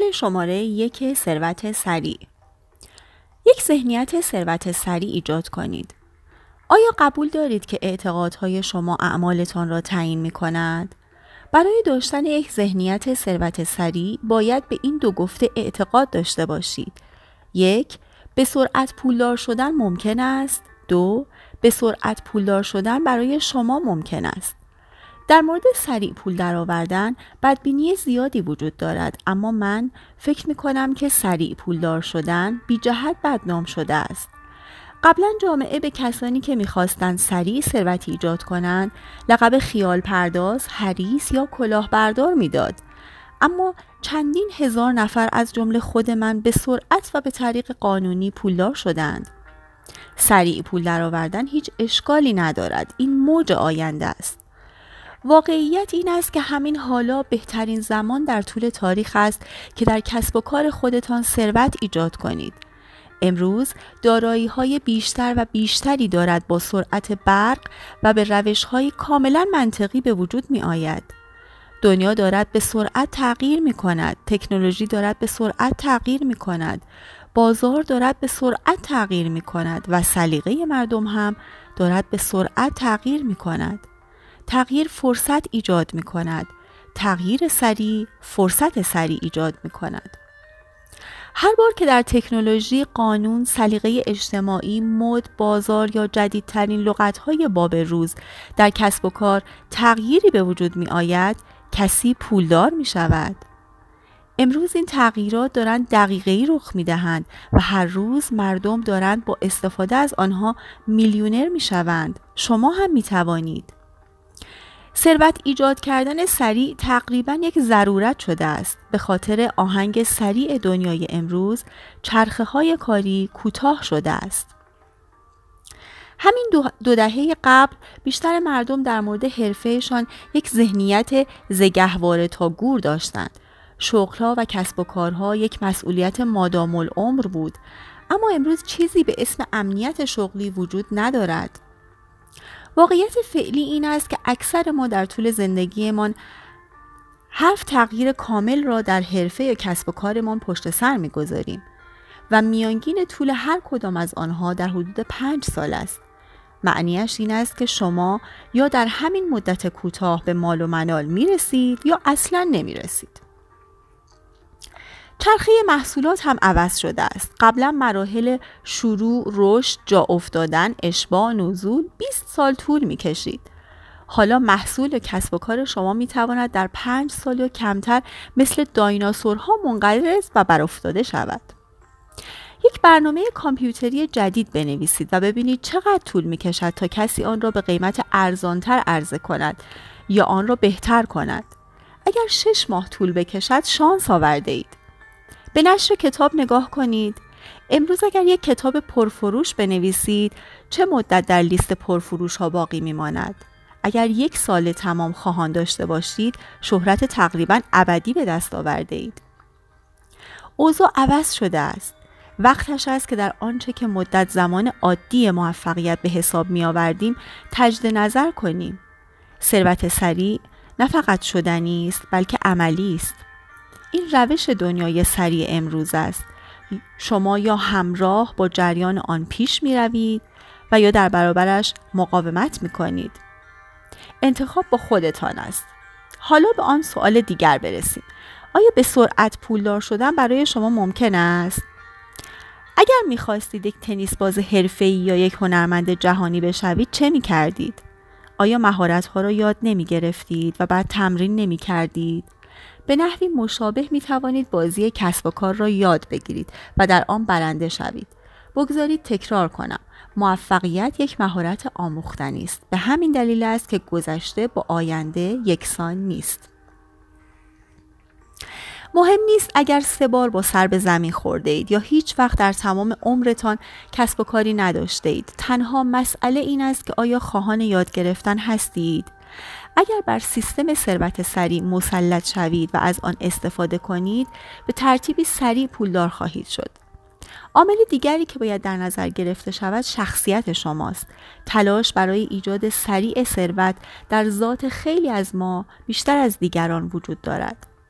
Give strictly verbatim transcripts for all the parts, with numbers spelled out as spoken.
شماره یک، ثروت سریع. یک ذهنیت ثروت سریع ایجاد کنید. آیا قبول دارید که اعتقادهای شما اعمالتان را تعیین می کند؟ برای داشتن یک ذهنیت ثروت سریع باید به این دو گفته اعتقاد داشته باشید. یک، به سرعت پولدار شدن ممکن است. دو، به سرعت پولدار شدن برای شما ممکن است. در مورد سریع پول درآوردن بدبینی زیادی وجود دارد، اما من فکر می کنم که سریع پولدار شدن بی جهت بدنام شده است. قبلا جامعه به کسانی که می‌خواستند سریع ثروتی ایجاد کنند لقب خیال پرداز، حریص یا کلاهبردار میداد. اما چندین هزار نفر از جمله خود من به سرعت و به طریق قانونی پولدار شدند. سریع پول درآوردن هیچ اشکالی ندارد. این موج آینده است. واقعیت این است که همین حالا بهترین زمان در طول تاریخ است که در کسب و کار خودتان ثروت ایجاد کنید. امروز دارایی‌های بیشتر و بیشتری دارد با سرعت برق و به روش‌های کاملا منطقی به وجود می‌آید. دنیا دارد به سرعت تغییر می‌کند، تکنولوژی دارد به سرعت تغییر می‌کند، بازار دارد به سرعت تغییر می‌کند و سلیقه مردم هم دارد به سرعت تغییر می‌کند. تغییر فرصت ایجاد می‌کند. تغییر سریع فرصت سریع ایجاد می‌کند. هر بار که در تکنولوژی، قانون، سلیقه اجتماعی، مد، بازار یا جدیدترین لغت‌های باب روز در کسب و کار تغییری به وجود می آید، کسی پولدار می شود. امروز این تغییرات دارند دقیقه‌ای رخ می دهند و هر روز مردم دارند با استفاده از آنها میلیونر می شوند. شما هم می توانید. ثروت ایجاد کردن سریع تقریباً یک ضرورت شده است. به خاطر آهنگ سریع دنیای امروز چرخه‌های کاری کوتاه شده است. همین دو, دو دهه قبل بیشتر مردم در مورد حرفه‌شان یک ذهنیت ز گهواره تا گور داشتند. شغل‌ها و کسب و کارها یک مسئولیت مادام العمر بود، اما امروز چیزی به اسم امنیت شغلی وجود ندارد. واقعیت فعلی این است که اکثر ما در طول زندگیمان هفت تغییر کامل را در حرفه یا کسب و کارمان پشت سر می‌گذاریم و میانگین طول هر کدام از آنها در حدود پنج سال است. معنیش این است که شما یا در همین مدت کوتاه به مال و منال می‌رسید یا اصلاً نمی‌رسید. چرخه محصولات هم عوض شده است. قبلا مراحل شروع، رشد، جا افتادن، اشباع، نزول بیست سال طول می کشید. حالا محصول کسب و کار شما می تواند در پنج سال یا کمتر مثل دایناسورها منقرض و برافتاده شود. یک برنامه کامپیوتری جدید بنویسید و ببینید چقدر طول می کشد تا کسی آن را به قیمت ارزانتر عرضه کند یا آن را بهتر کند. اگر شش ماه طول بکشد شانس آورده اید. به نشر کتاب نگاه کنید. امروز اگر یک کتاب پرفروش بنویسید، چه مدت در لیست پرفروش ها باقی میماند؟ اگر یک سال تمام خواهان داشته باشید، شهرت تقریبا ابدی به دست آورده اید. اوضاع عوض شده است. وقتش است که در آنچه که مدت زمان عادی موفقیت به حساب می آوردیم تجدید نظر کنیم. ثروت سریع نه فقط شدنی است، بلکه عملی است. این روش دنیای سریع امروز است. شما یا همراه با جریان آن پیش می روید و یا در برابرش مقاومت می کنید. انتخاب با خودتان است. حالا به آن سوال دیگر برسیم. آیا به سرعت پولدار شدن برای شما ممکن است؟ اگر می خواستید یک تنیس باز حرفه‌ای یا یک هنرمند جهانی بشوید چه می کردید؟ آیا مهارت‌ها را یاد نمی گرفتید و بعد تمرین نمی کردید؟ به نحوی مشابه می توانید بازی کسب و کار را یاد بگیرید و در آن برنده شوید. بگذارید تکرار کنم. موفقیت یک مهارت آموختنی است. به همین دلیل است که گذشته با آینده یکسان نیست. مهم نیست اگر سه بار با سر به زمین خورده اید یا هیچ وقت در تمام عمرتان کسب و کاری نداشته اید. تنها مسئله این است که آیا خواهان یاد گرفتن هستید؟ اگر بر سیستم ثروت سریع مسلط شوید و از آن استفاده کنید، به ترتیبی سریع پولدار خواهید شد. عامل دیگری که باید در نظر گرفته شود شخصیت شماست. تلاش برای ایجاد سریع ثروت در ذات خیلی از ما بیشتر از دیگران وجود دارد.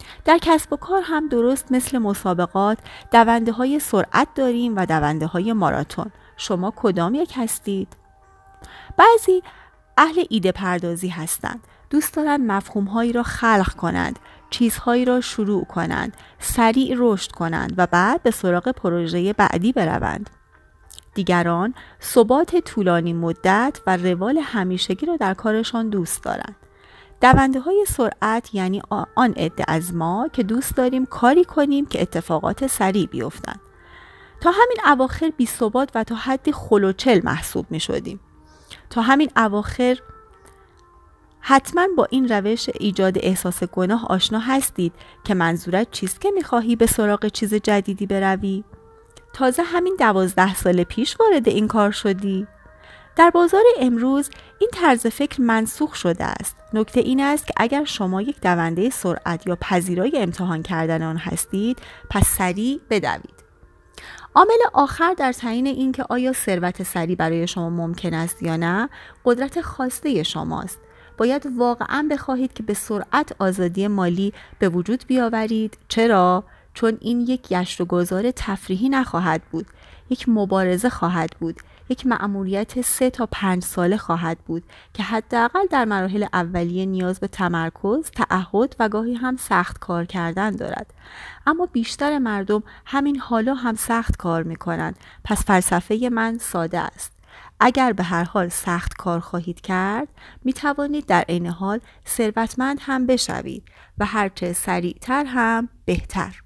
در کسب و کار هم درست مثل مسابقات دونده های سرعت داریم و دونده های ماراتون. شما کدام یک هستید؟ بعضی اهل ایده پردازی هستند. دوست دارند مفهوم‌هایی را خلق کنند، چیزهایی را شروع کنند، سریع رشد کنند و بعد به سراغ پروژه بعدی بروند. دیگران ثبات طولانی مدت و روال همیشگی را در کارشان دوست دارند. دونده های سرعت یعنی آن عده از ما که دوست داریم کاری کنیم که اتفاقات سریع بیفتند. تا همین اواخر بی ثبات و تا حدی خلوچل محسوب می شدیم. تا همین اواخر حتما با این روش ایجاد احساس گناه آشنا هستید که منظورت چیست که می‌خواهی به سراغ چیز جدیدی بروی؟ تازه همین دوازده سال پیش وارد این کار شدی؟ در بازار امروز این طرز فکر منسوخ شده است. نکته این است که اگر شما یک دونده سرعت یا پذیرای امتحان کردن آن هستید، پس سریع بدوید. عامل آخر در تعیین این که آیا ثروت سریع برای شما ممکن است یا نه، قدرت خواسته شماست. باید واقعاً بخواهید که به سرعت آزادی مالی به وجود بیاورید. چرا؟ چون این یک گشت و گذار تفریحی نخواهد بود، یک مبارزه خواهد بود، یک مأموریت سه تا پنج ساله خواهد بود که حداقل در مراحل اولیه نیاز به تمرکز، تعهد و گاهی هم سخت کار کردن دارد. اما بیشتر مردم همین حالا هم سخت کار می کنند. پس فلسفه من ساده است. اگر به هر حال سخت کار خواهید کرد، می توانید در عین حال ثروتمند هم بشوید و هرچه سریعتر هم بهتر.